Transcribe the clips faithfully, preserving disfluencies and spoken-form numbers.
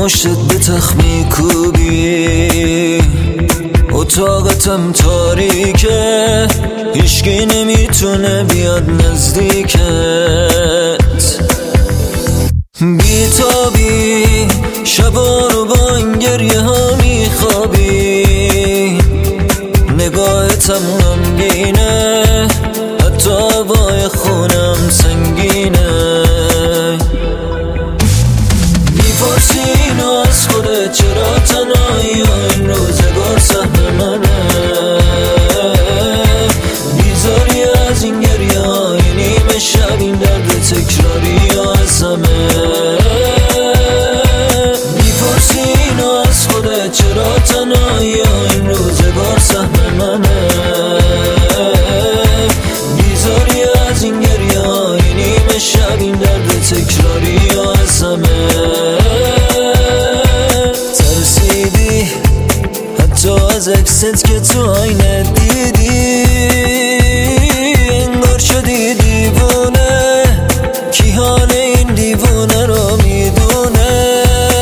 مشتت به تخت میکوبی، اتاقتم تاریکه، هیچکی نمیتونه بیاد نزدیکت. بیتابی شبا رو با این گریه ها میخوابی، نگاهتم غمگینه، حتی هوای خونم سنگینه. میپرسی اینو از خودت چرا تنهایی و این روزگار سهم منه، بیزاری از این گریه های نیمه شب، این درد تکراری یا از همه. میپرسی اینو از خودت چرا تنهایی و این روزگار سهم منه، بیزاری از این گریه های نیمه شب، این درد تکراری یا از همه. ترسیدی حتی از اکست که تو آینه دیدی، انگار شدی دیوونه، کی حال این دیوونه رو میدونه.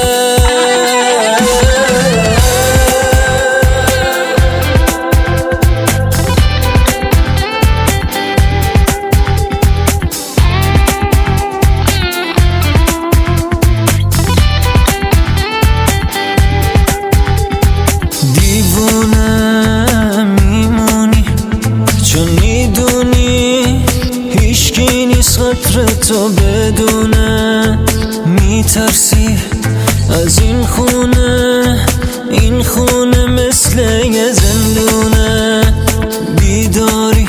دیوونه میمونی چون میدونی هیچکی نیست قدر تو بدونه. میترسی از این خونه، این خونه مثل یه زندونه. بیداری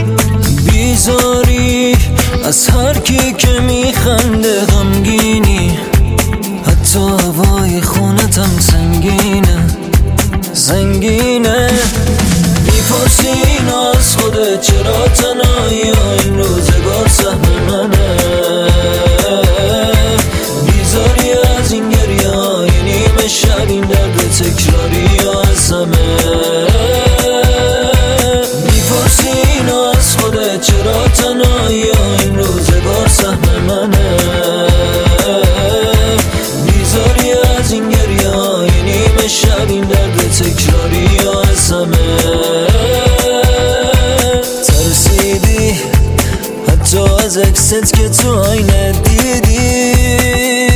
بیزاری از هر کی که میخنده غمگینی، حتی هوای خونتم سنگینه سنگینه. میپرسی اینو از خودت چرا تنهایی و این روزگار سهم منه، بیزاری از این گریه های نیمه شب، این درد تکراری یا از همه. میپرسی اینو از خودت چرا تنهایی و این روزگار سهم منه، بیزاری از این گریه های نیمه شب، این درد تکراری یا از همه. ترسیدی حتی از اکست که تو آینه دیدی،